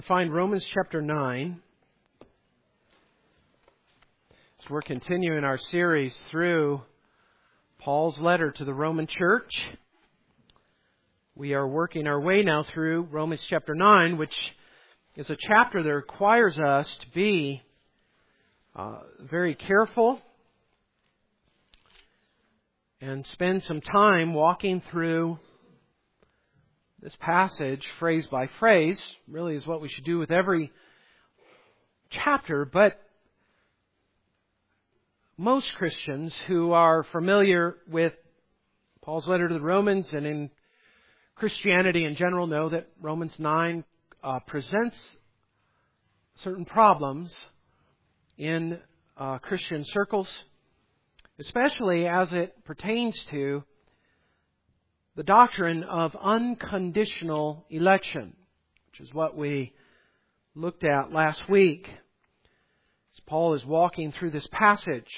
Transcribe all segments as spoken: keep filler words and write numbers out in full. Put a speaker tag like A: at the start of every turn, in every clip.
A: Find Romans chapter nine. As we're continuing our series through Paul's letter to the Roman church, we are working our way now through Romans chapter nine, which is a chapter that requires us to be uh, very careful and spend some time walking through this passage phrase by phrase. Really is what we should do with every chapter, but most Christians who are familiar with Paul's letter to the Romans and in Christianity in general know that Romans nine uh, presents certain problems in uh, Christian circles, especially as it pertains to the doctrine of unconditional election, which is what we looked at last week as Paul is walking through this passage.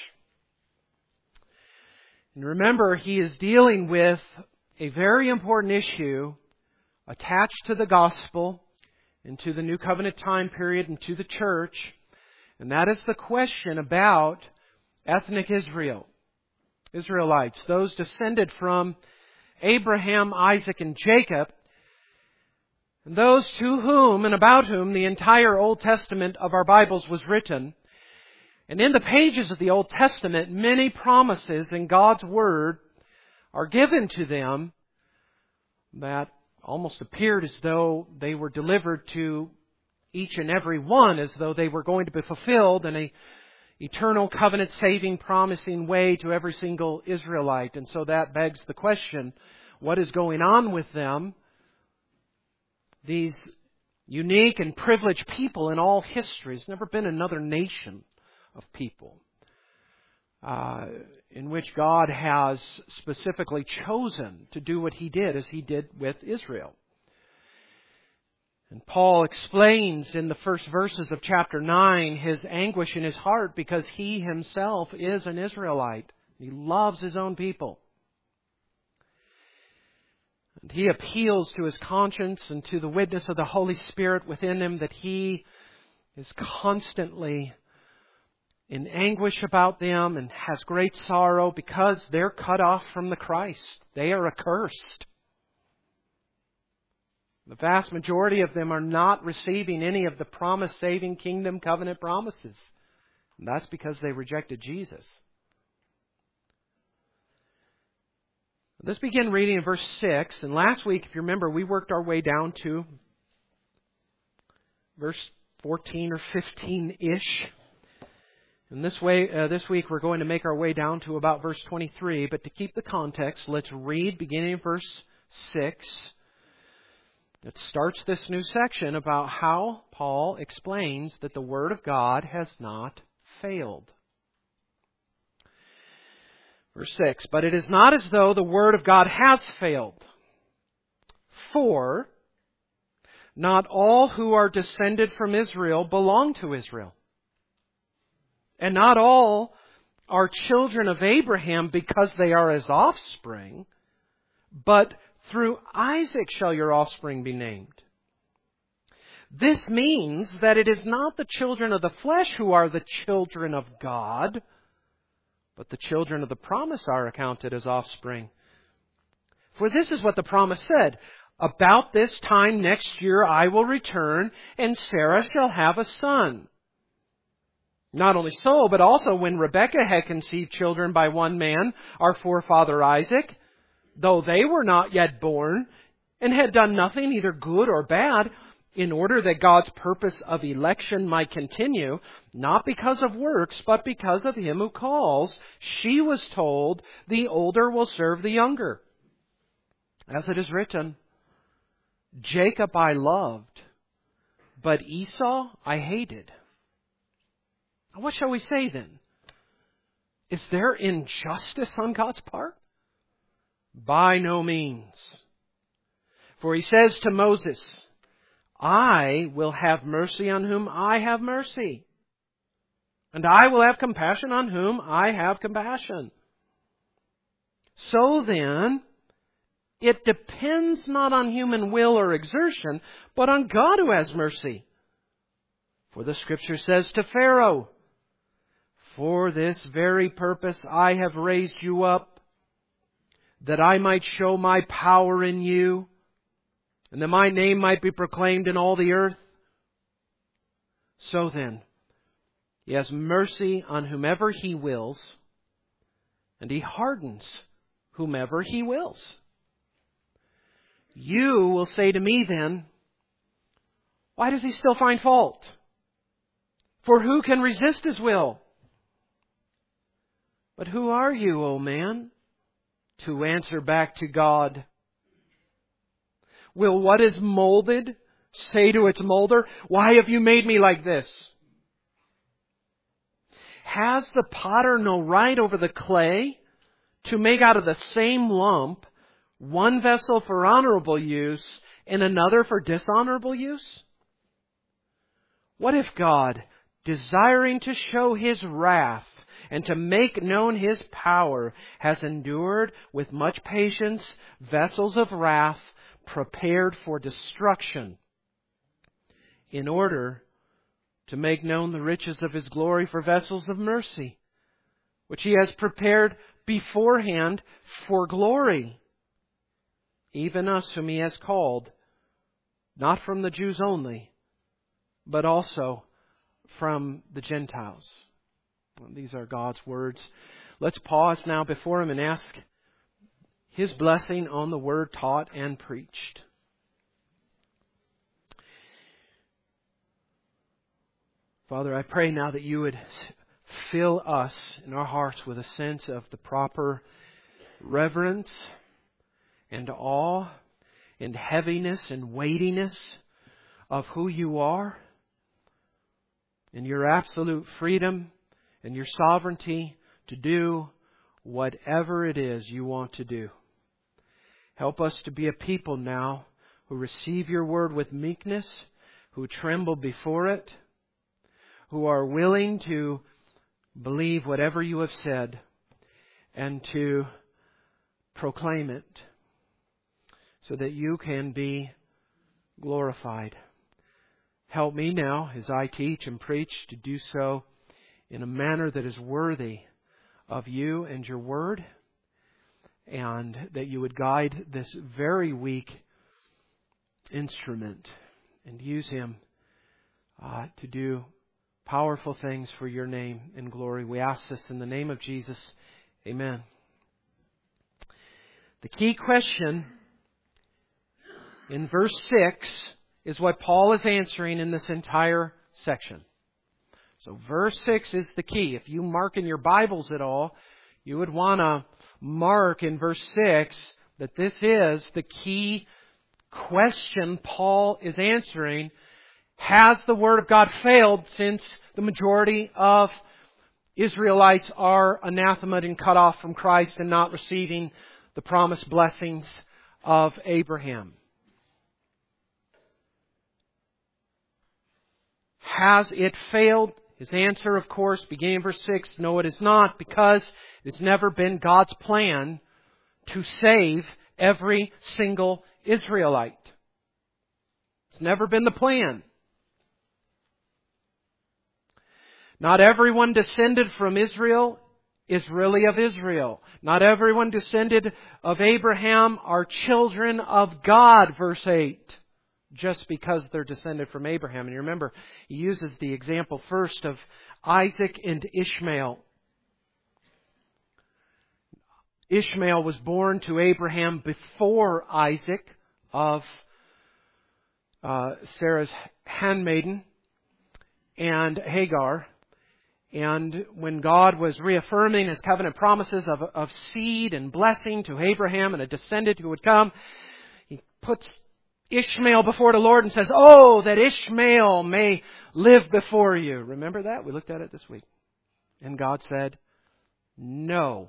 A: And remember, he is dealing with a very important issue attached to the gospel and to the New Covenant time period and to the church, and that is the question about ethnic Israel, Israelites, those descended from Abraham, Isaac, and Jacob, and those to whom and about whom the entire Old Testament of our Bibles was written. And in the pages of the Old Testament, many promises in God's Word are given to them that almost appeared as though they were delivered to each and every one, as though they were going to be fulfilled in a eternal covenant saving promising way to every single Israelite. And so that begs the question, what is going on with them? These unique and privileged people in all history. There's never been another nation of people uh, in which God has specifically chosen to do what He did, as He did with Israel. And Paul explains in the first verses of chapter nine his anguish in his heart because he himself is an Israelite. He loves his own people. And he appeals to his conscience and to the witness of the Holy Spirit within him that he is constantly in anguish about them and has great sorrow because they're cut off from the Christ. They are accursed. The vast majority of them are not receiving any of the promised saving kingdom covenant promises. And that's because they rejected Jesus. Let's begin reading in verse six. And last week, if you remember, we worked our way down to verse fourteen or fifteen-ish. And this way, uh, this week we're going to make our way down to about verse twenty-three. But to keep the context, let's read beginning in verse six. It starts this new section about how Paul explains that the Word of God has not failed. Verse six, but it is not as though the Word of God has failed. For not all who are descended from Israel belong to Israel. And not all are children of Abraham because they are his offspring, but through Isaac shall your offspring be named. This means that it is not the children of the flesh who are the children of God, but the children of the promise are accounted as offspring. For this is what the promise said, about this time next year I will return, and Sarah shall have a son. Not only so, but also when Rebekah had conceived children by one man, our forefather Isaac, though they were not yet born, and had done nothing either good or bad, in order that God's purpose of election might continue, not because of works, but because of Him who calls, she was told, the older will serve the younger. As it is written, Jacob I loved, but Esau I hated. Now what shall we say then? Is there injustice on God's part? By no means. For He says to Moses, I will have mercy on whom I have mercy, and I will have compassion on whom I have compassion. So then, it depends not on human will or exertion, but on God who has mercy. For the Scripture says to Pharaoh, for this very purpose I have raised you up, that I might show my power in you, and that my name might be proclaimed in all the earth. So then, He has mercy on whomever He wills, and He hardens whomever He wills. You will say to me then, why does He still find fault? For who can resist His will? But who are you, O man, to answer back to God? Will what is molded say to its molder, why have you made me like this? Has the potter no right over the clay to make out of the same lump one vessel for honorable use and another for dishonorable use? What if God, desiring to show His wrath and to make known His power, has endured with much patience vessels of wrath prepared for destruction, in order to make known the riches of His glory for vessels of mercy, which He has prepared beforehand for glory, even us whom He has called, not from the Jews only, but also from the Gentiles. These are God's words. Let's pause now before Him and ask His blessing on the Word taught and preached. Father, I pray now that You would fill us in our hearts with a sense of the proper reverence and awe and heaviness and weightiness of who You are, and Your absolute freedom and Your sovereignty to do whatever it is You want to do. Help us to be a people now who receive Your word with meekness, who tremble before it, who are willing to believe whatever You have said and to proclaim it so that You can be glorified. Help me now as I teach and preach to do so in a manner that is worthy of You and Your word, and that You would guide this very weak instrument and use him uh, to do powerful things for Your name and glory. We ask this in the name of Jesus. Amen. The key question in verse six is what Paul is answering in this entire section. So verse six is the key. If you mark in your Bibles at all, you would want to mark in verse six that this is the key question Paul is answering. Has the Word of God failed since the majority of Israelites are anathemaed and cut off from Christ and not receiving the promised blessings of Abraham? Has it failed? His answer, of course, beginning in verse six, no, it is not, because it's never been God's plan to save every single Israelite. It's never been the plan. Not everyone descended from Israel is really of Israel. Not everyone descended of Abraham are children of God, verse eight. Just because they're descended from Abraham. And you remember, he uses the example first of Isaac and Ishmael. Ishmael was born to Abraham before Isaac of uh, Sarah's handmaiden and Hagar. And when God was reaffirming His covenant promises of, of seed and blessing to Abraham and a descendant who would come, He puts Ishmael before the Lord and says, oh, that Ishmael may live before you. Remember that? We looked at it this week. And God said, no.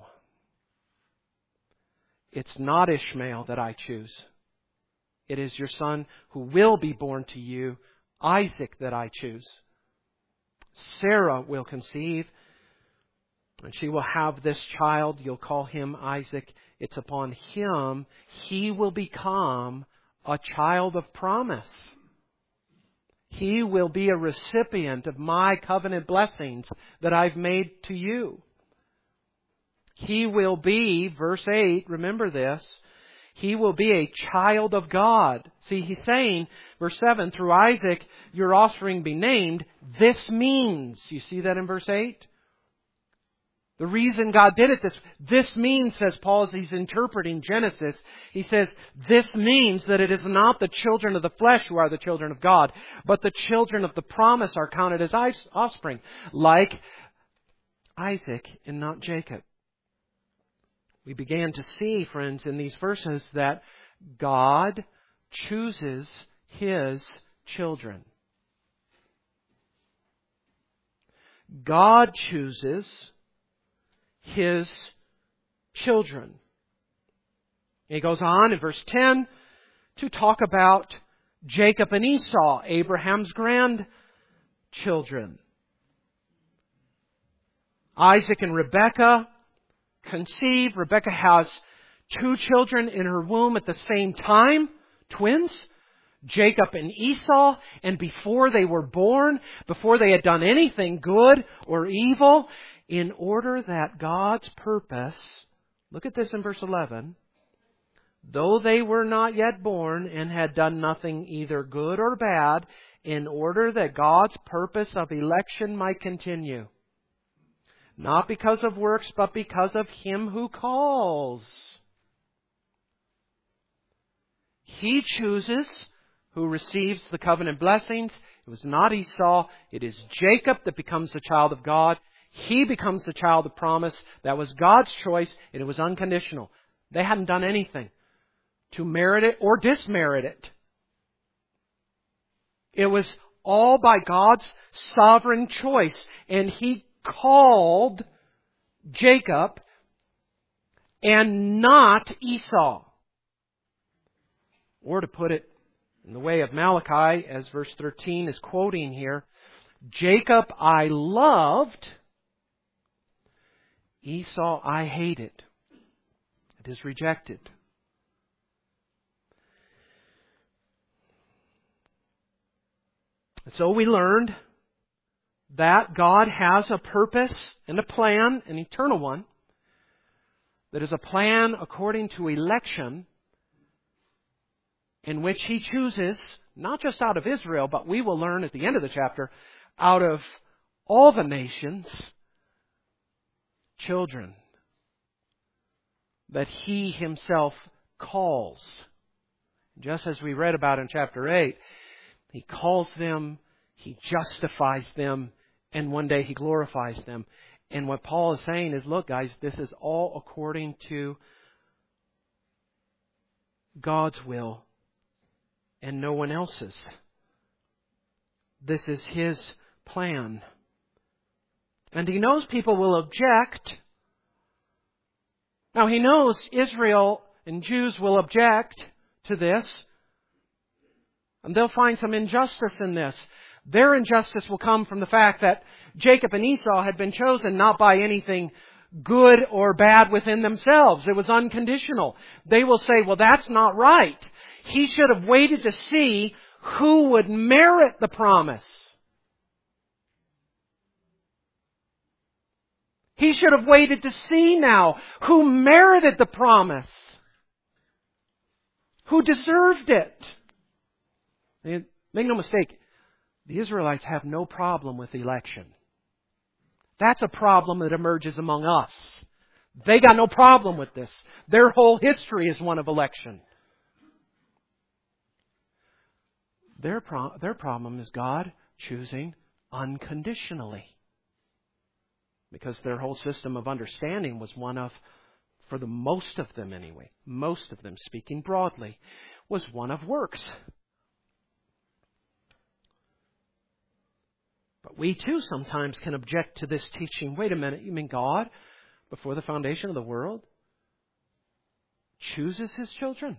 A: It's not Ishmael that I choose. It is your son who will be born to you, Isaac, that I choose. Sarah will conceive, and she will have this child. You'll call him Isaac. It's upon him he will become a child of promise. He will be a recipient of my covenant blessings that I've made to you. He will be, verse eight, remember this, he will be a child of God. See, he's saying, verse seven, through Isaac your offspring be named. This means, you see that in verse eight? The reason God did it, this, this means, says Paul as he's interpreting Genesis, he says, this means that it is not the children of the flesh who are the children of God, but the children of the promise are counted as offspring, like Isaac and not Jacob. We began to see, friends, in these verses that God chooses His children. God chooses His children. He goes on in verse ten to talk about Jacob and Esau, Abraham's grandchildren. Isaac and Rebekah conceive. Rebekah has two children in her womb at the same time, twins, Jacob and Esau. And before they were born, before they had done anything good or evil, in order that God's purpose, look at this in verse eleven, though they were not yet born and had done nothing either good or bad, in order that God's purpose of election might continue. Not because of works, but because of Him who calls. He chooses who receives the covenant blessings. It was not Esau. It is Jacob that becomes the child of God. He becomes the child of promise. That was God's choice, and it was unconditional. They hadn't done anything to merit it or dismerit it. It was all by God's sovereign choice. And He called Jacob and not Esau. Or to put it in the way of Malachi, as verse thirteen is quoting here, Jacob I loved, Esau I hated. It is rejected. And so we learned that God has a purpose and a plan, an eternal one, that is a plan according to election, in which He chooses, not just out of Israel, but we will learn at the end of the chapter, out of all the nations, children that He Himself calls. Just as we read about in chapter eight, He calls them, He justifies them, and one day He glorifies them. And what Paul is saying is, look guys, this is all according to God's will and no one else's. This is His plan. And He knows people will object. Now He knows Israel and Jews will object to this. And they'll find some injustice in this. Their injustice will come from the fact that Jacob and Esau had been chosen not by anything good or bad within themselves. It was unconditional. They will say, well, that's not right. He should have waited to see who would merit the promise. He should have waited to see now who merited the promise, who deserved it. And make no mistake, the Israelites have no problem with election. That's a problem that emerges among us. They got no problem with this. Their whole history is one of election. Their, pro- their problem is God choosing unconditionally. Because their whole system of understanding was one of, for the most of them anyway, most of them, speaking broadly, was one of works. But we too sometimes can object to this teaching. Wait a minute, you mean God, before the foundation of the world, chooses His children?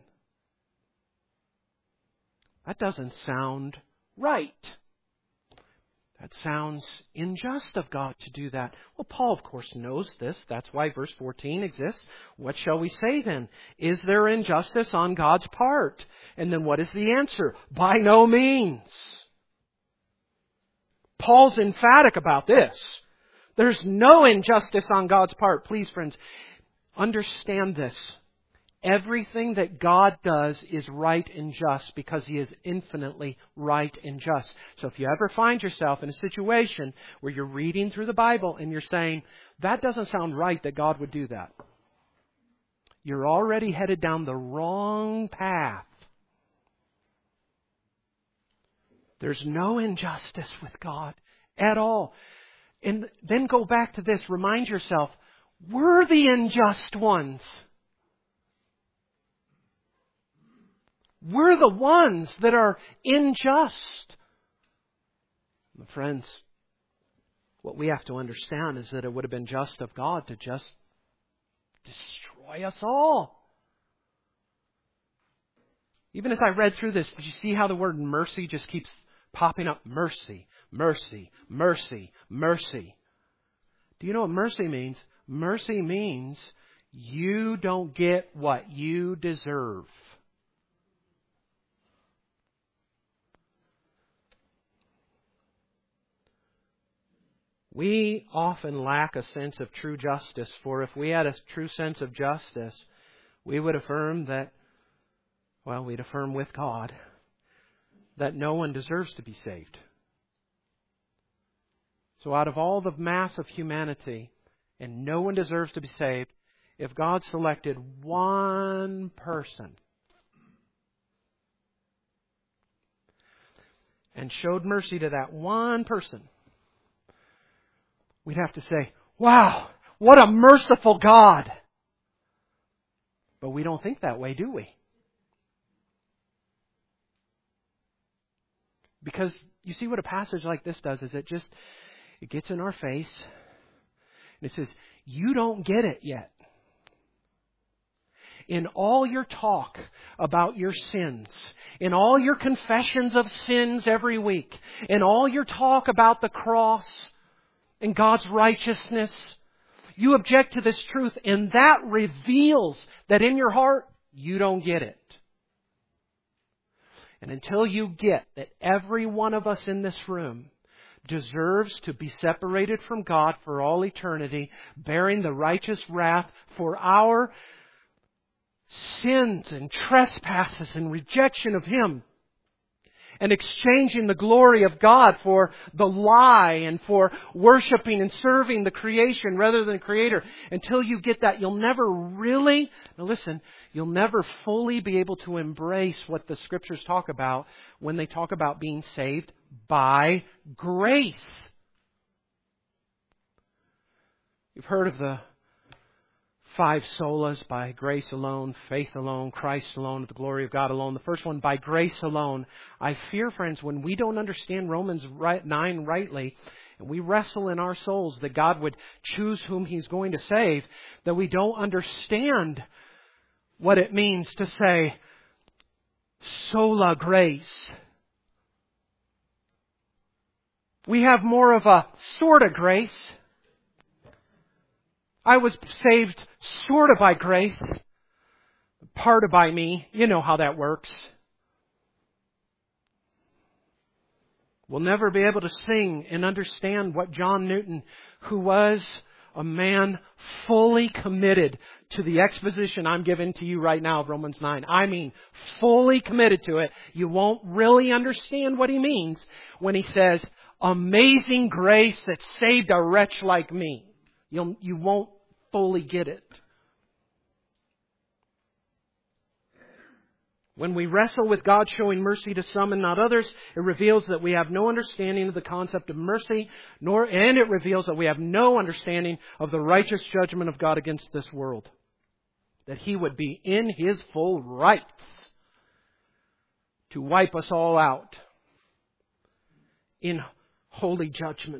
A: That doesn't sound right. That sounds unjust of God to do that. Well, Paul, of course, knows this. That's why verse fourteen exists. What shall we say then? Is there injustice on God's part? And then what is the answer? By no means. Paul's emphatic about this. There's no injustice on God's part. Please, friends, understand this. Everything that God does is right and just because He is infinitely right and just. So if you ever find yourself in a situation where you're reading through the Bible and you're saying, that doesn't sound right that God would do that, you're already headed down the wrong path. There's no injustice with God at all. And then go back to this. Remind yourself, we're the unjust ones. We're the ones that are unjust. Friends, what we have to understand is that it would have been just of God to just destroy us all. Even as I read through this, did you see how the word mercy just keeps popping up? Mercy, mercy, mercy, mercy. Do you know what mercy means? Mercy means you don't get what you deserve. We often lack a sense of true justice, for if we had a true sense of justice, we would affirm that, well, we'd affirm with God that no one deserves to be saved. So out of all the mass of humanity, and no one deserves to be saved, if God selected one person and showed mercy to that one person, we'd have to say, wow, what a merciful God. But we don't think that way, do we? Because you see what a passage like this does is it just, it gets in our face and it says, you don't get it yet. In all your talk about your sins, in all your confessions of sins every week, in all your talk about the cross and God's righteousness, you object to this truth, and that reveals that in your heart, you don't get it. And until you get that every one of us in this room deserves to be separated from God for all eternity, bearing the righteous wrath for our sins and trespasses and rejection of Him, and exchanging the glory of God for the lie and for worshiping and serving the creation rather than the Creator. Until you get that, you'll never really, now listen, you'll never fully be able to embrace what the Scriptures talk about when they talk about being saved by grace. You've heard of the five solas: by grace alone, faith alone, Christ alone, the glory of God alone. The first one, by grace alone. I fear, friends, when we don't understand Romans nine rightly, and we wrestle in our souls that God would choose whom He's going to save, that we don't understand what it means to say, sola grace. We have more of a sort of grace. I was saved sort of by grace, part of by me. You know how that works. We'll never be able to sing and understand what John Newton, who was a man fully committed to the exposition I'm giving to you right now of Romans nine. I mean, fully committed to it. You won't really understand what he means when he says, amazing grace that saved a wretch like me. You'll, you won't fully get it. When we wrestle with God showing mercy to some and not others, it reveals that we have no understanding of the concept of mercy, nor, and it reveals that we have no understanding of the righteous judgment of God against this world. That He would be in His full rights to wipe us all out in holy judgment.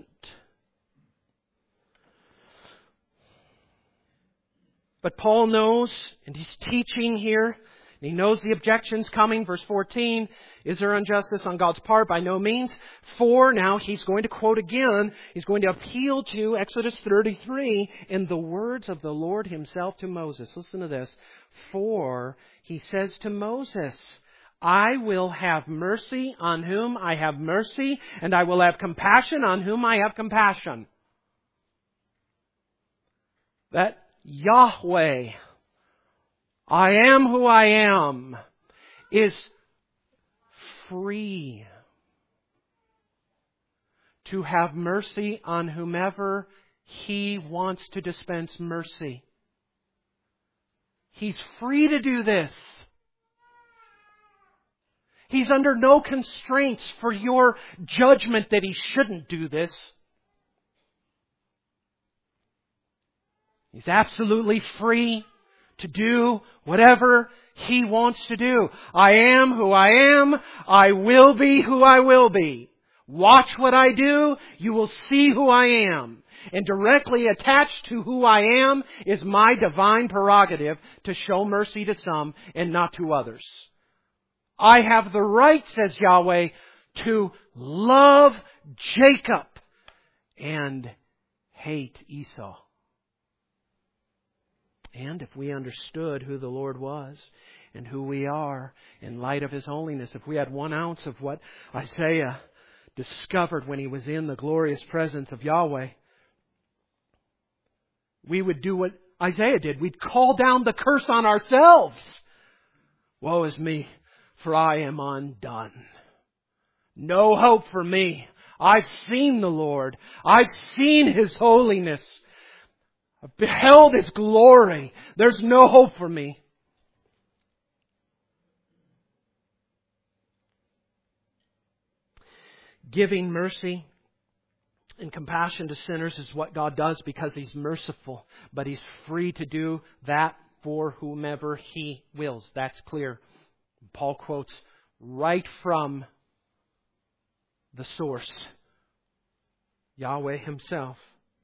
A: But Paul knows, and he's teaching here, and he knows the objections coming. Verse fourteen, is there injustice on God's part? By no means. For, now he's going to quote again, he's going to appeal to Exodus thirty-three in the words of the Lord Himself to Moses. Listen to this. For, He says to Moses, I will have mercy on whom I have mercy, and I will have compassion on whom I have compassion. That Yahweh, I am who I am, is free to have mercy on whomever He wants to dispense mercy. He's free to do this. He's under no constraints for your judgment that He shouldn't do this. He's absolutely free to do whatever He wants to do. I am who I am. I will be who I will be. Watch what I do. You will see who I am. And directly attached to who I am is my divine prerogative to show mercy to some and not to others. I have the right, says Yahweh, to love Jacob and hate Esau. And if we understood who the Lord was and who we are in light of His holiness, if we had one ounce of what Isaiah discovered when he was in the glorious presence of Yahweh, we would do what Isaiah did. We'd call down the curse on ourselves. Woe is me, for I am undone. No hope for me. I've seen the Lord. I've seen His holiness. I've beheld His glory. There's no hope for me. Giving mercy and compassion to sinners is what God does because He's merciful. But He's free to do that for whomever He wills. That's clear. Paul quotes right from the source, Yahweh Himself.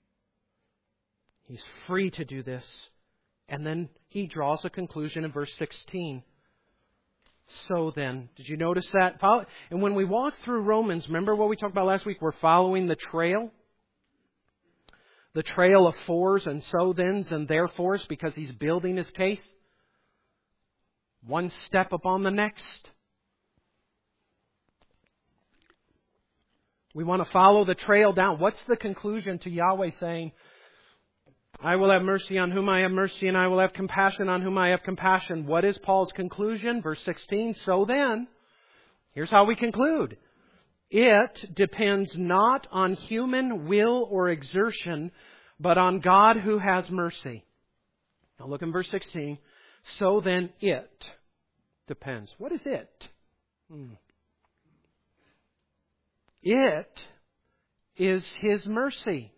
A: He's free to do this. And then he draws a conclusion in verse sixteen. So then, did you notice that? And when we walk through Romans, remember what we talked about last week? We're following the trail. The trail of fors and so thens and therefores because he's building his case. One step upon the next. We want to follow the trail down. What's the conclusion to Yahweh saying, I will have mercy on whom I have mercy, and I will have compassion on whom I have compassion. What is Paul's conclusion? Verse sixteen, so then, here's how we conclude. It depends not on human will or exertion, but on God who has mercy. Now look in verse sixteen. So then it depends. What is it? Hmm. It is His mercy.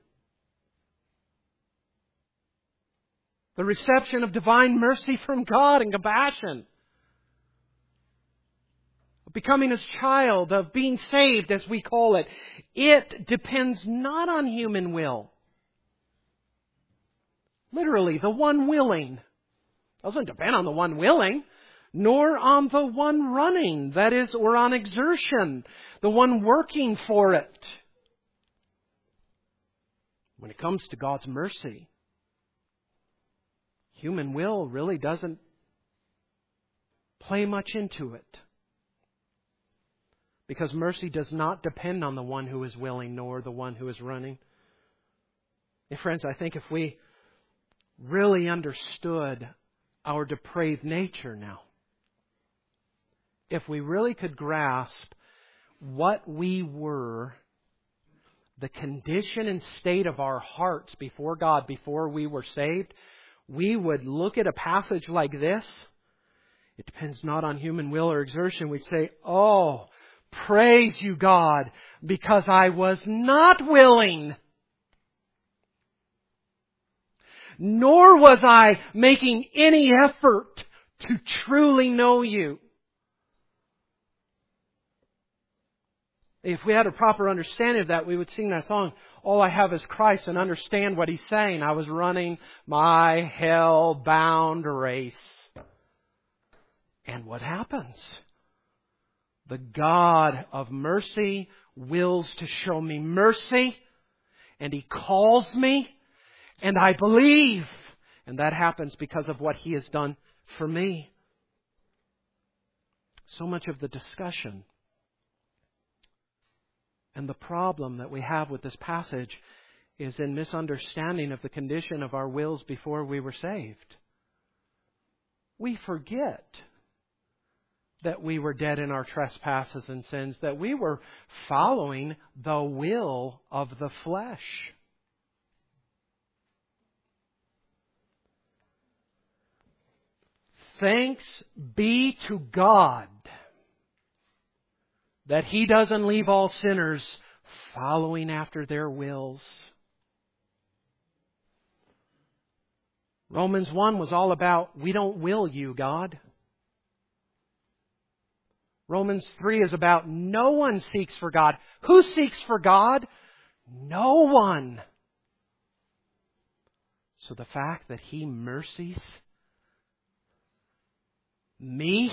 A: The reception of divine mercy from God and compassion. Of becoming His child, of being saved as we call it. It depends not on human will. Literally, the one willing. Doesn't depend on the one willing, nor on the one running, that is, or on exertion, the one working for it. When it comes to God's mercy, human will really doesn't play much into it. Because mercy does not depend on the one who is willing, nor the one who is running. Hey friends, I think if we really understood our depraved nature now, if we really could grasp what we were, the condition and state of our hearts before God before we were saved, we would look at a passage like this. It depends not on human will or exertion. We'd say, oh, praise you, God, because I was not willing. Nor was I making any effort to truly know you. If we had a proper understanding of that, we would sing that song, All I Have is Christ, and understand what He's saying. I was running my hell-bound race. And what happens? The God of mercy wills to show me mercy, and He calls me, and I believe. And that happens because of what He has done for me. So much of the discussion and the problem that we have with this passage is in misunderstanding of the condition of our wills before we were saved. We forget that we were dead in our trespasses and sins, that we were following the will of the flesh. Thanks be to God that He doesn't leave all sinners following after their wills. Romans one was all about, we don't will you, God. Romans three is about, no one seeks for God. Who seeks for God? No one. So the fact that He mercies me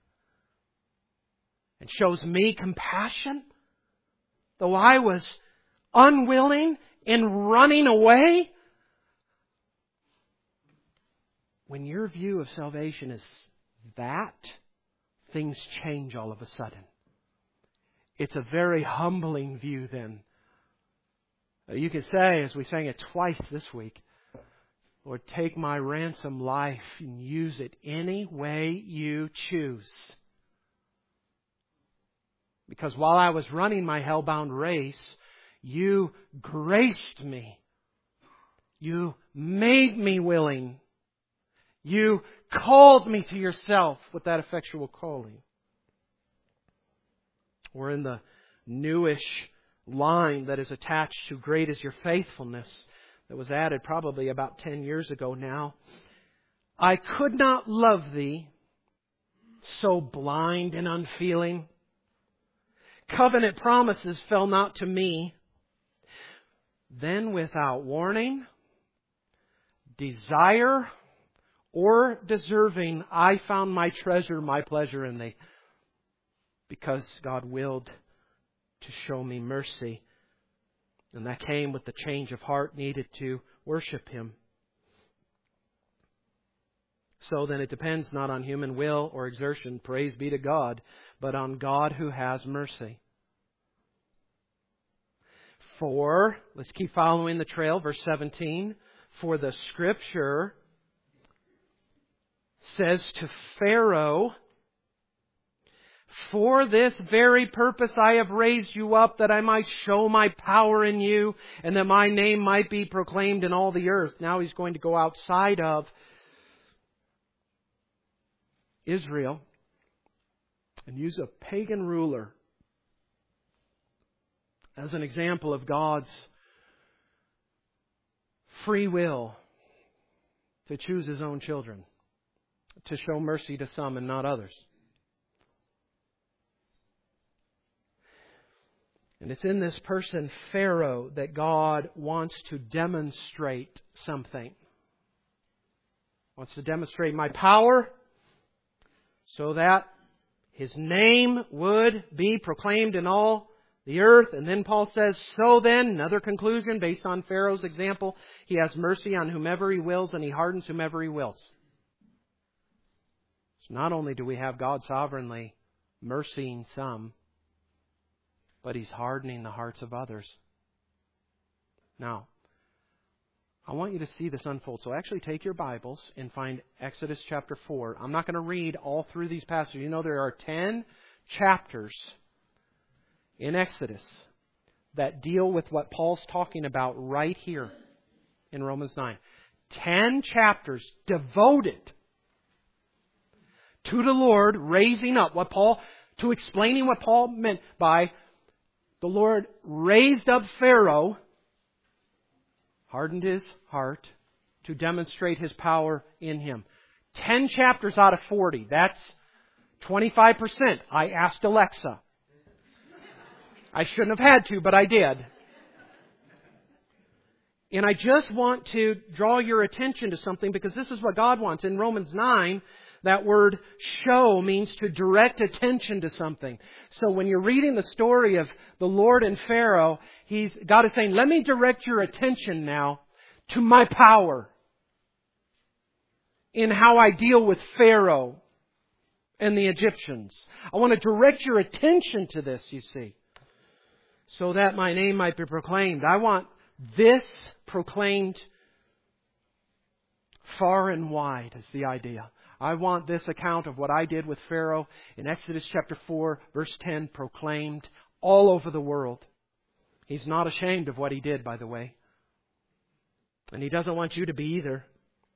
A: and shows me compassion, though I was unwilling and running away. When your view of salvation is that, things change all of a sudden. It's a very humbling view then. You could say, as we sang it twice this week, Lord, take my ransom life and use it any way you choose. Because while I was running my hell-bound race, you graced me. You made me willing. You called me to yourself with that effectual calling. Or in the newish line that is attached to great is your faithfulness, that was added probably about ten years ago now. I could not love thee, so blind and unfeeling. Covenant promises fell not to me. Then without warning, desire, or deserving, I found my treasure, my pleasure in thee. Because God willed to show me mercy. And that came with the change of heart needed to worship Him. So then it depends not on human will or exertion, praise be to God, but on God who has mercy. For, let's keep following the trail, verse seventeen. For the Scripture says to Pharaoh, for this very purpose I have raised you up, that I might show my power in you, and that my name might be proclaimed in all the earth. Now He's going to go outside of Israel and use a pagan ruler as an example of God's free will to choose His own children, to show mercy to some and not others. And it's in this person, Pharaoh, that God wants to demonstrate something. Wants to demonstrate my power so that His name would be proclaimed in all the earth. And then Paul says, so then, another conclusion based on Pharaoh's example, He has mercy on whomever He wills and He hardens whomever He wills. So not only do we have God sovereignly mercying some, but He's hardening the hearts of others. Now, I want you to see this unfold. So actually take your Bibles and find Exodus chapter four. I'm not going to read all through these passages. You know there are ten chapters in Exodus that deal with what Paul's talking about right here in Romans nine. Ten chapters devoted to the Lord raising up what Paul, to explaining what Paul meant by the Lord raised up Pharaoh, hardened his heart to demonstrate His power in him. Ten chapters out of forty. That's twenty-five percent. I asked Alexa. I shouldn't have had to, but I did. And I just want to draw your attention to something, because this is what God wants. In Romans nine, that word show means to direct attention to something. So when you're reading the story of the Lord and Pharaoh, he's, God is saying, let me direct your attention now to my power in how I deal with Pharaoh. and the Egyptians. I want to direct your attention to this, you see, so that my name might be proclaimed. I want this proclaimed far and wide is the idea. I want this account of what I did with Pharaoh in Exodus chapter four, verse ten, proclaimed all over the world. He's not ashamed of what he did, by the way. And He doesn't want you to be either.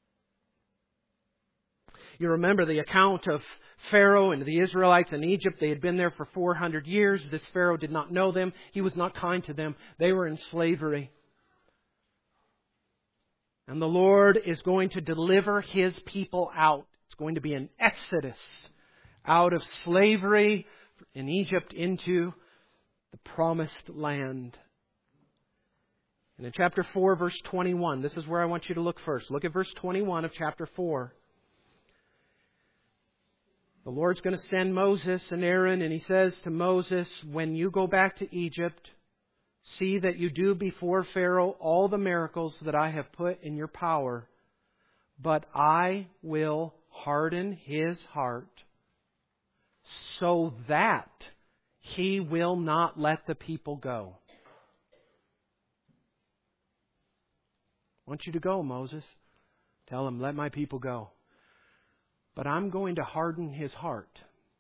A: You remember the account of Pharaoh and the Israelites in Egypt. They had been there for four hundred years. This Pharaoh did not know them. He was not kind to them. They were in slavery. And the Lord is going to deliver His people out. It's going to be an exodus out of slavery in Egypt into the promised land. And in chapter four, verse twenty-one, this is where I want you to look first. Look at verse twenty-one of chapter four. The Lord's going to send Moses and Aaron, and He says to Moses, when you go back to Egypt, see that you do before Pharaoh all the miracles that I have put in your power, but I will harden his heart so that he will not let the people go. I want you to go, Moses. Tell him, let my people go. But I'm going to harden his heart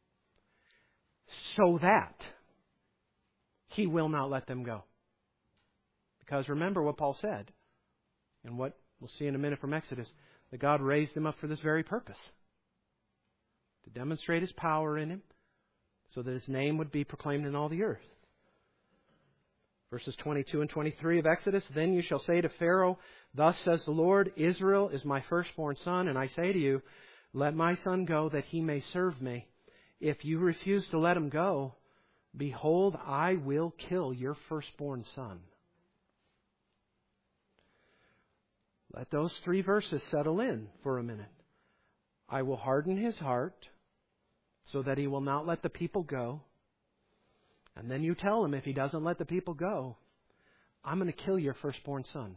A: so that he will not let them go. Because remember what Paul said, and what we'll see in a minute from Exodus, that God raised him up for this very purpose. To demonstrate His power in him, so that His name would be proclaimed in all the earth. Verses twenty-two and twenty-three of Exodus, then you shall say to Pharaoh, thus says the Lord, Israel is my firstborn son, and I say to you, let my son go that he may serve me. If you refuse to let him go, behold, I will kill your firstborn son. Let those three verses settle in for a minute. I will harden his heart so that he will not let the people go. And then you tell him if he doesn't let the people go, I'm going to kill your firstborn son.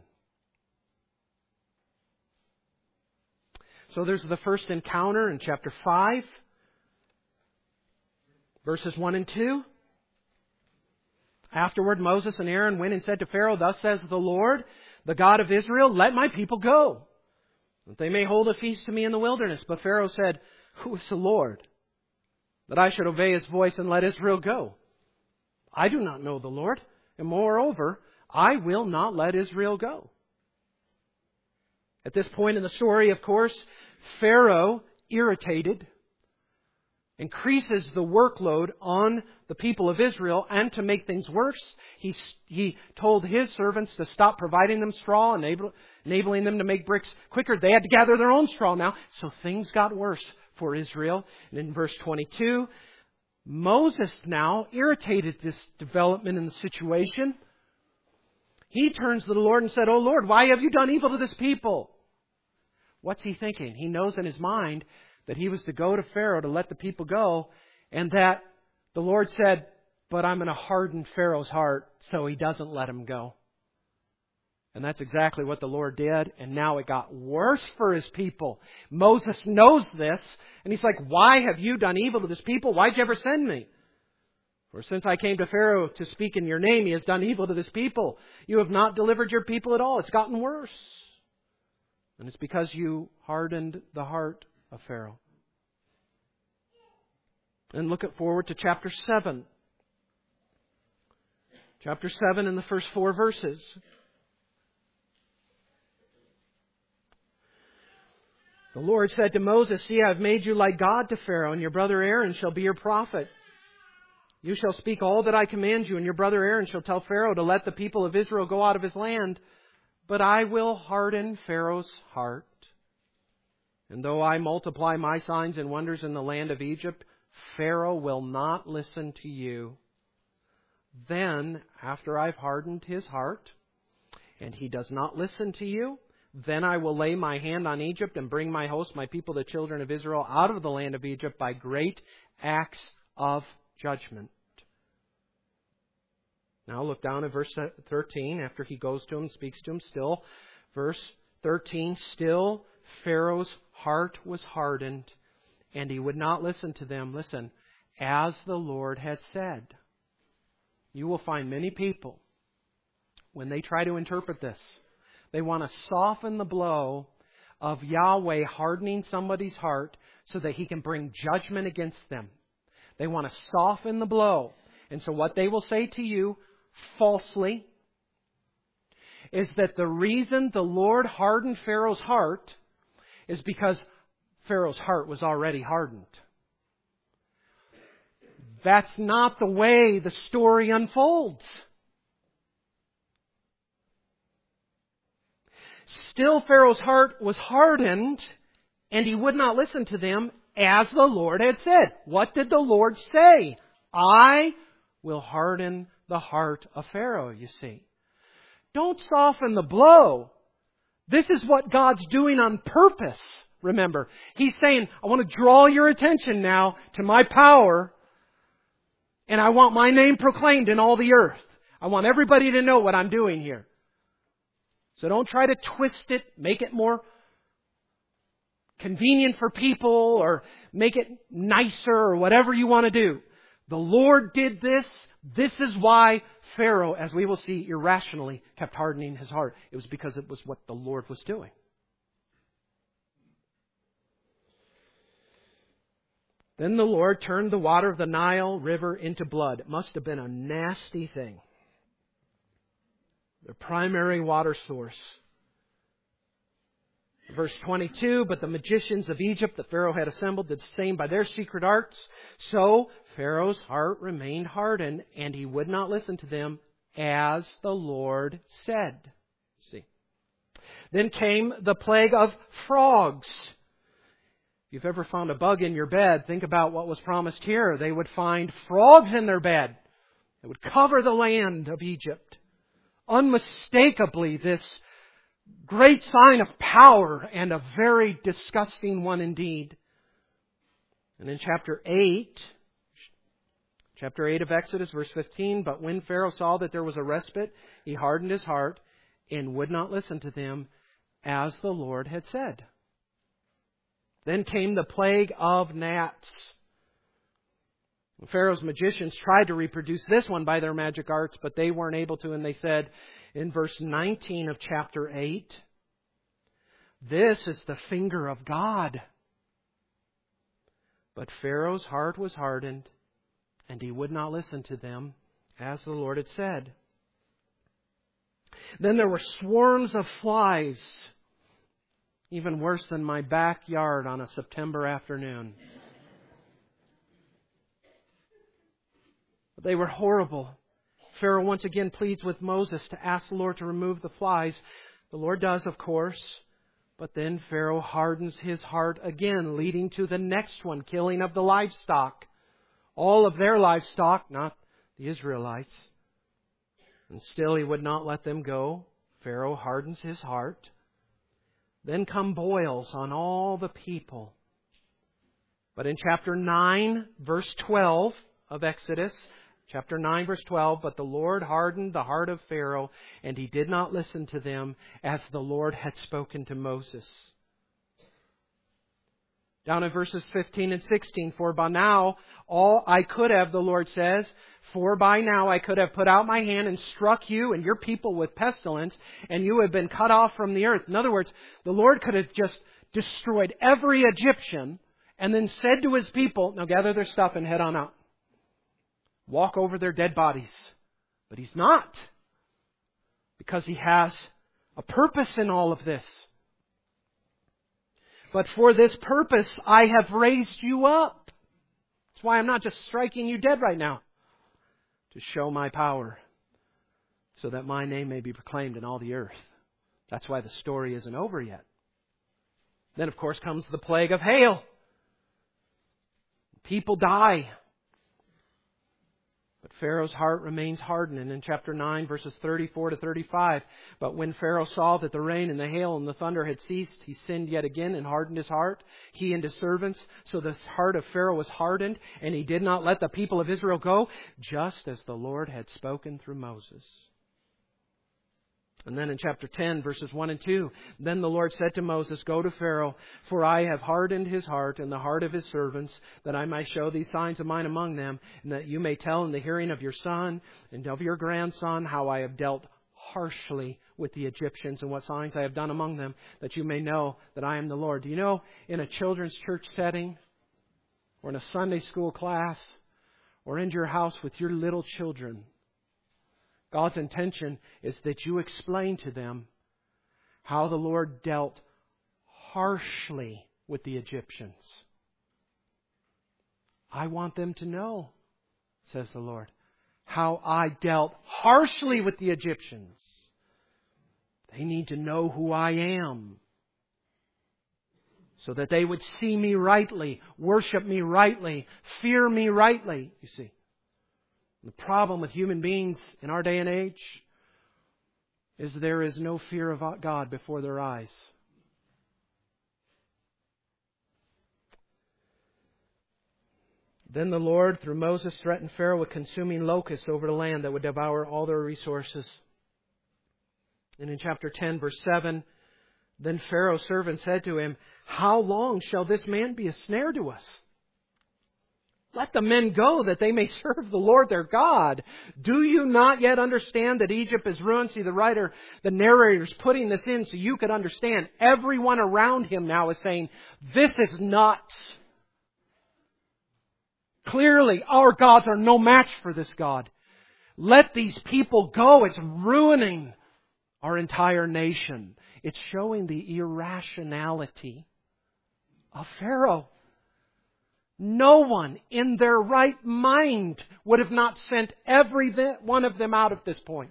A: So there's the first encounter in chapter five, verses one and two. Afterward, Moses and Aaron went and said to Pharaoh, thus says the Lord, the God of Israel, let my people go, that they may hold a feast to me in the wilderness. But Pharaoh said, who is the Lord, that I should obey His voice and let Israel go? I do not know the Lord, and moreover, I will not let Israel go. At this point in the story, of course, Pharaoh, irritated, increases the workload on the people of Israel, and to make things worse, he, he told his servants to stop providing them straw, enable, enabling them to make bricks quicker. They had to gather their own straw now. So things got worse for Israel. And in verse twenty-two, Moses now, irritated this development in the situation, he turns to the Lord and said, oh Lord, why have you done evil to this people? What's he thinking? He knows in his mind that he was to go to Pharaoh to let the people go, and that the Lord said, but I'm going to harden Pharaoh's heart so he doesn't let him go. And that's exactly what the Lord did, and now it got worse for His people. Moses knows this, and he's like, why have you done evil to this people? Why'd you ever send me? For since I came to Pharaoh to speak in your name, he has done evil to this people. You have not delivered your people at all. It's gotten worse. And it's because you hardened the heart of Pharaoh. And look at forward to chapter seven. Chapter seven in the first four verses. The Lord said to Moses, see, I have made you like God to Pharaoh, and your brother Aaron shall be your prophet. You shall speak all that I command you, and your brother Aaron shall tell Pharaoh to let the people of Israel go out of his land. But I will harden Pharaoh's heart. And though I multiply my signs and wonders in the land of Egypt, Pharaoh will not listen to you. Then, after I've hardened his heart, and he does not listen to you, then I will lay my hand on Egypt and bring my host, my people, the children of Israel, out of the land of Egypt by great acts of judgment. Now look down at verse thirteen. After he goes to him, speaks to him still. Verse thirteen, still Pharaoh's heart was hardened, and he would not listen to them. Listen, as the Lord had said. You will find many people, when they try to interpret this, they want to soften the blow of Yahweh hardening somebody's heart so that He can bring judgment against them. They want to soften the blow. And so what they will say to you, falsely, is that the reason the Lord hardened Pharaoh's heart is because Pharaoh's heart was already hardened. That's not the way the story unfolds. Still, Pharaoh's heart was hardened, and he would not listen to them, as the Lord had said. What did the Lord say? I will harden the heart of Pharaoh, you see. Don't soften the blow. This is what God's doing on purpose, remember. He's saying, I want to draw your attention now to my power, and I want my name proclaimed in all the earth. I want everybody to know what I'm doing here. So don't try to twist it, make it more convenient for people, or make it nicer, or whatever you want to do. The Lord did this. This is why Pharaoh, as we will see, irrationally kept hardening his heart. It was because it was what the Lord was doing. Then the Lord turned the water of the Nile River into blood. It must have been a nasty thing. The primary water source. Verse twenty-two, but the magicians of Egypt that Pharaoh had assembled did the same by their secret arts. So Pharaoh's heart remained hardened, and he would not listen to them, as the Lord said. See. Then came the plague of frogs. If you've ever found a bug in your bed, think about what was promised here. They would find frogs in their bed. They would cover the land of Egypt. Unmistakably, this great sign of power, and a very disgusting one indeed. And in chapter eight, chapter eight of Exodus, verse fifteen, but when Pharaoh saw that there was a respite, he hardened his heart and would not listen to them, as the Lord had said. Then came the plague of gnats. Pharaoh's magicians tried to reproduce this one by their magic arts, but they weren't able to, and they said in verse nineteen of chapter eight, this is the finger of God. But Pharaoh's heart was hardened, and he would not listen to them, as the Lord had said. Then there were swarms of flies, even worse than my backyard on a September afternoon. They were horrible. Pharaoh once again pleads with Moses to ask the Lord to remove the flies. The Lord does, of course. But then Pharaoh hardens his heart again, leading to the next one, killing of the livestock. All of their livestock, not the Israelites. And still he would not let them go. Pharaoh hardens his heart. Then come boils on all the people. But in chapter nine, verse twelve of Exodus, chapter nine, verse twelve, but the Lord hardened the heart of Pharaoh, and he did not listen to them, as the Lord had spoken to Moses. Down in verses fifteen and sixteen, for by now all I could have, the Lord says, for by now I could have put out my hand and struck you and your people with pestilence, and you have been cut off from the earth. In other words, the Lord could have just destroyed every Egyptian and then said to His people, now gather their stuff and head on out. Walk over their dead bodies. But He's not. Because He has a purpose in all of this. But for this purpose I have raised you up. That's why I'm not just striking you dead right now. To show my power. So that my name may be proclaimed in all the earth. That's why the story isn't over yet. Then of course comes the plague of hail. People die. But Pharaoh's heart remains hardened. And in chapter nine, verses thirty-four to thirty-five, but when Pharaoh saw that the rain and the hail and the thunder had ceased, he sinned yet again and hardened his heart, he and his servants. So the heart of Pharaoh was hardened, and he did not let the people of Israel go, just as the Lord had spoken through Moses. And then in chapter ten, verses one and two, then the Lord said to Moses, Go to Pharaoh, for I have hardened his heart and the heart of his servants, that I might show these signs of mine among them, and that you may tell in the hearing of your son and of your grandson how I have dealt harshly with the Egyptians and what signs I have done among them, that you may know that I am the Lord. Do you know, in a children's church setting, or in a Sunday school class, or in your house with your little children, God's intention is that you explain to them how the Lord dealt harshly with the Egyptians. I want them to know, says the Lord, how I dealt harshly with the Egyptians. They need to know who I am, so that they would see me rightly, worship me rightly, fear me rightly, you see. The problem with human beings in our day and age is there is no fear of God before their eyes. Then the Lord, through Moses, threatened Pharaoh with consuming locusts over the land that would devour all their resources. And in chapter ten, verse seven, then Pharaoh's servant said to him, How long shall this man be a snare to us? Let the men go that they may serve the Lord their God. Do you not yet understand that Egypt is ruined? See, the writer, the narrator is putting this in so you could understand. Everyone around him now is saying, this is nuts. Clearly, our gods are no match for this God. Let these people go. It's ruining our entire nation. It's showing the irrationality of Pharaoh. No one in their right mind would have not sent every one of them out at this point.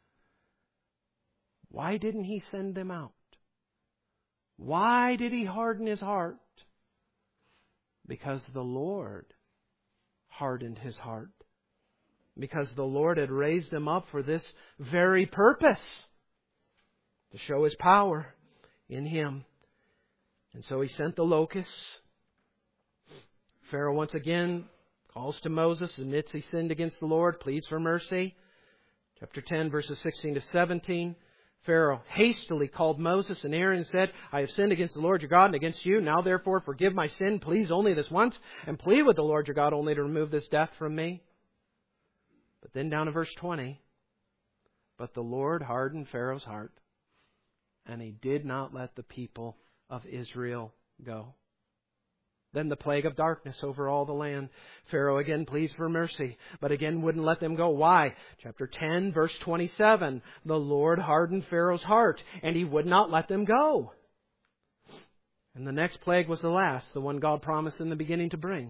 A: Why didn't He send them out? Why did He harden His heart? Because the Lord hardened His heart. Because the Lord had raised Him up for this very purpose, to show His power in Him. And so He sent the locusts. Pharaoh once again calls to Moses, admits he sinned against the Lord, pleads for mercy. Chapter ten, verses sixteen to seventeen. Pharaoh hastily called Moses and Aaron and said, I have sinned against the Lord your God and against you. Now therefore forgive my sin, please only this once, and plead with the Lord your God only to remove this death from me. But then down to verse twenty. But the Lord hardened Pharaoh's heart, and he did not let the people of Israel go. Then the plague of darkness over all the land. Pharaoh again pleads for mercy, but again wouldn't let them go. Why? Chapter ten, verse twenty-seven. The Lord hardened Pharaoh's heart, and he would not let them go. And the next plague was the last, the one God promised in the beginning to bring.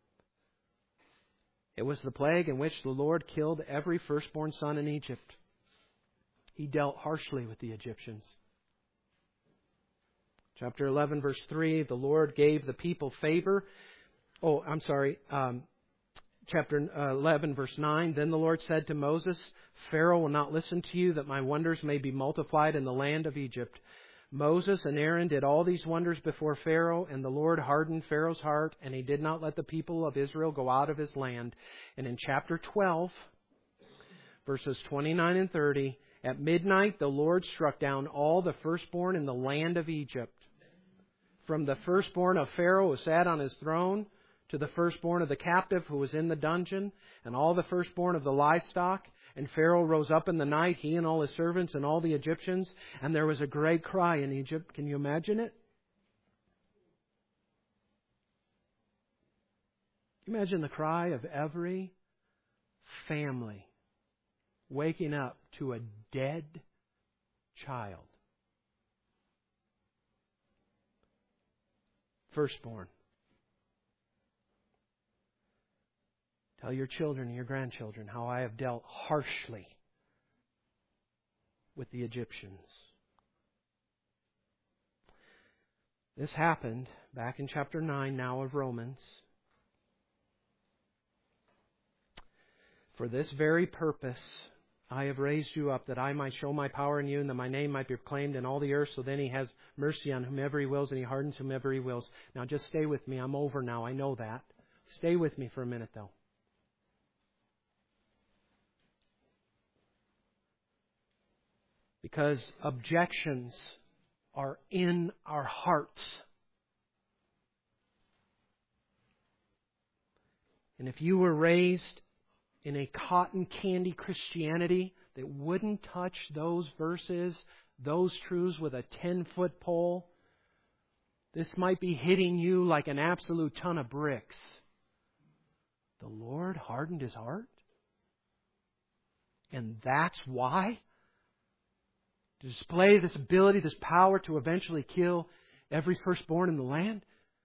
A: It was the plague in which the Lord killed every firstborn son in Egypt. He dealt harshly with the Egyptians. Chapter eleven, verse three, the Lord gave the people favor. Oh, I'm sorry. Um, chapter eleven, verse nine, then the Lord said to Moses, Pharaoh will not listen to you, that my wonders may be multiplied in the land of Egypt. Moses and Aaron did all these wonders before Pharaoh, and the Lord hardened Pharaoh's heart, and he did not let the people of Israel go out of his land. And in chapter twelve, verses twenty-nine and thirty, at midnight the Lord struck down all the firstborn in the land of Egypt, from the firstborn of Pharaoh who sat on his throne, to the firstborn of the captive who was in the dungeon, and all the firstborn of the livestock. And Pharaoh rose up in the night, he and all his servants and all the Egyptians, and there was a great cry in Egypt. Can you imagine it? Imagine the cry of every family waking up to a dead child. Firstborn. Tell your children and your grandchildren how I have dealt harshly with the Egyptians. This happened back in chapter nine now of Romans. For this very purpose I have raised you up, that I might show my power in you, and that my name might be proclaimed in all the earth. So then He has mercy on whomever He wills, and He hardens whomever He wills. Now just stay with me. I'm over now. I know that. Stay with me for a minute, though. Because objections are in our hearts. And if you were raised in a cotton candy Christianity that wouldn't touch those verses, those truths with a ten-foot pole, this might be hitting you like an absolute ton of bricks. The Lord hardened His heart? And that's why? To display this ability, this power to eventually kill every firstborn in the land?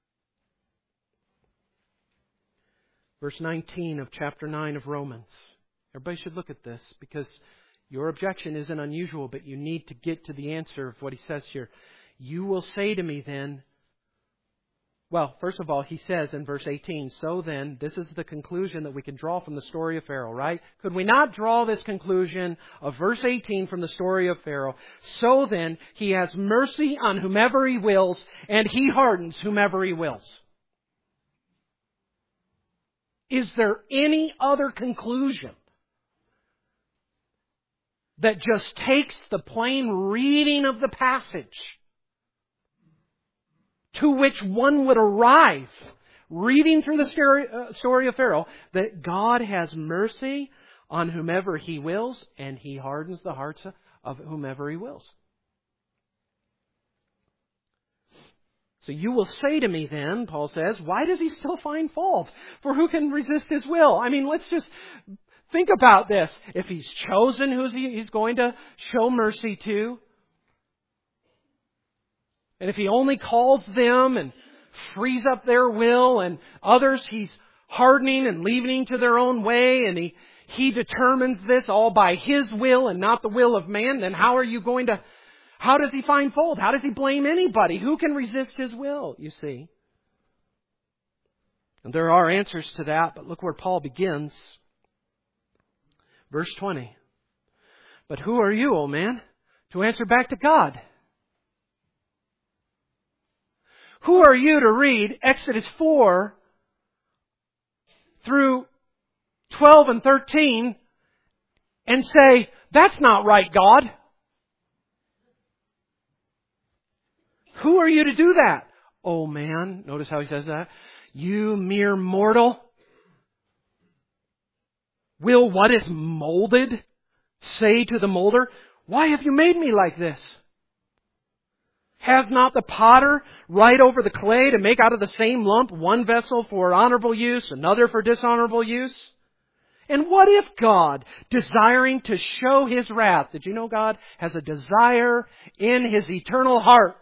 A: Verse nineteen of chapter nine of Romans. Everybody should look at this because your objection isn't unusual, but you need to get to the answer of what he says here. You will say to me then, well, first of all, he says in verse eighteen, so then, this is the conclusion that we can draw from the story of Pharaoh, right? Could we not draw this conclusion of verse eighteen from the story of Pharaoh? So then, He has mercy on whomever He wills, and He hardens whomever He wills. Is there any other conclusion that just takes the plain reading of the passage to which one would arrive, reading through the story, uh, story of Pharaoh, that God has mercy on whomever He wills, and He hardens the hearts of whomever He wills? So you will say to me then, Paul says, why does He still find fault? For who can resist His will? I mean, let's just think about this. If He's chosen who He's going to show mercy to, and if He only calls them and frees up their will, and others He's hardening and leaving to their own way, and He, he determines this all by His will and not the will of man, then how are you going to... How does He find fault? How does He blame anybody? Who can resist His will, you see? And there are answers to that, but look where Paul begins. Verse twenty. But who are you, O man, to answer back to God? Who are you to read Exodus four through twelve and thirteen and say, that's not right, God? Who are you to do that? Oh man, notice how he says that. You mere mortal. Will what is molded say to the molder, why have you made me like this? Has not the potter right over the clay to make out of the same lump one vessel for honorable use, another for dishonorable use? And what if God, desiring to show His wrath, did you know God has a desire in His eternal heart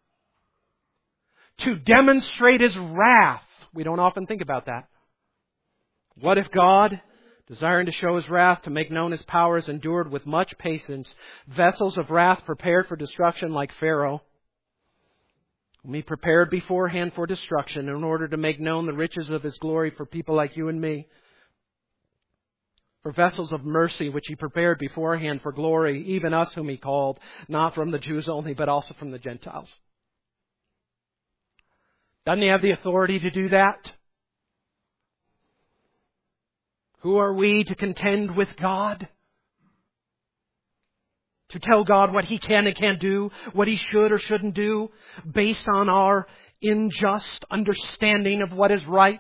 A: to demonstrate His wrath? We don't often think about that. What if God, desiring to show His wrath, to make known His powers, endured with much patience vessels of wrath prepared for destruction like Pharaoh, whom He prepared beforehand for destruction in order to make known the riches of His glory for people like you and me, for vessels of mercy which He prepared beforehand for glory, even us whom He called, not from the Jews only, but also from the Gentiles. Doesn't He have the authority to do that? Who are we to contend with God? To tell God what He can and can't do, what He should or shouldn't do, based on our unjust understanding of what is right?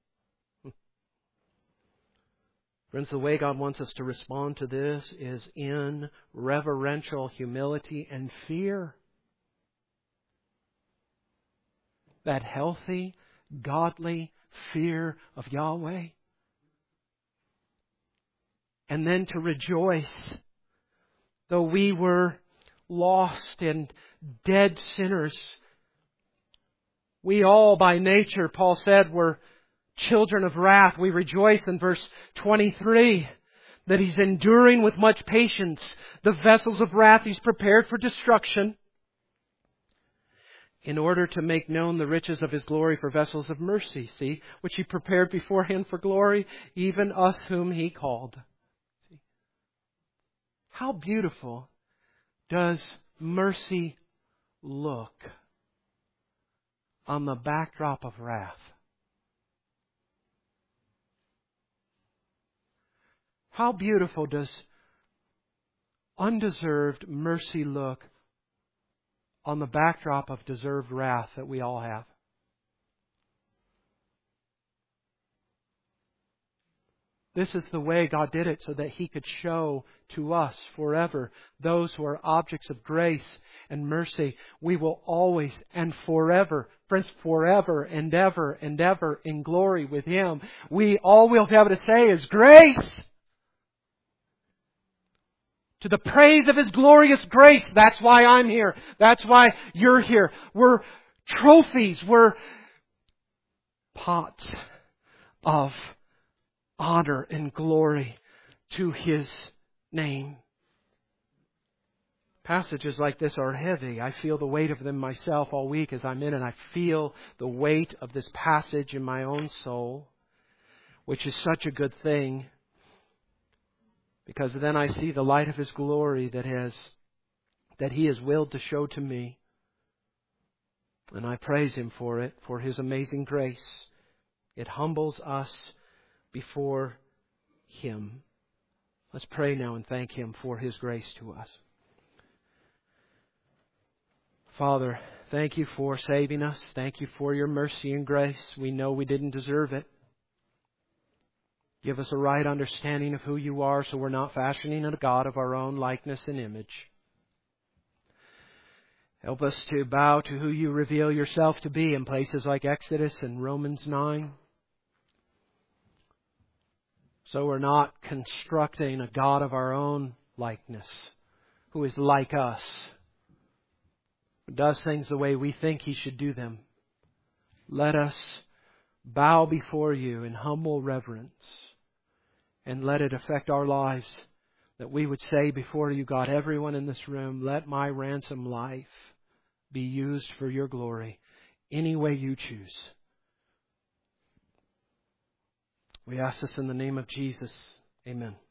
A: Friends, the way God wants us to respond to this is in reverential humility and fear. That healthy, godly fear of Yahweh. And then to rejoice, though we were lost and dead sinners. We all by nature, Paul said, were children of wrath. We rejoice in verse twenty-three that He's enduring with much patience the vessels of wrath He's prepared for destruction, in order to make known the riches of His glory for vessels of mercy, see, which He prepared beforehand for glory, even us whom He called. See? How beautiful does mercy look on the backdrop of wrath? How beautiful does undeserved mercy look on the backdrop of deserved wrath that we all have. This is the way God did it so that He could show to us forever, those who are objects of grace and mercy. We will always and forever, friends, forever and ever and ever in glory with Him. We all we'll be able to say is grace. To the praise of His glorious grace. That's why I'm here. That's why you're here. We're trophies. We're pots of honor and glory to His name. Passages like this are heavy. I feel the weight of them myself all week as I'm in, and I feel the weight of this passage in my own soul, which is such a good thing, because then I see the light of His glory that has that He has willed to show to me. And I praise Him for it, for His amazing grace. It humbles us before Him. Let's pray now and thank Him for His grace to us. Father, thank You for saving us. Thank You for Your mercy and grace. We know we didn't deserve it. Give us a right understanding of who You are so we're not fashioning a God of our own likeness and image. Help us to bow to who You reveal Yourself to be in places like Exodus and Romans nine. So we're not constructing a God of our own likeness who is like us, who does things the way we think He should do them. Let us bow before You in humble reverence and let it affect our lives, that we would say before You, God, everyone in this room, let my ransom life be used for Your glory any way You choose. We ask this in the name of Jesus. Amen.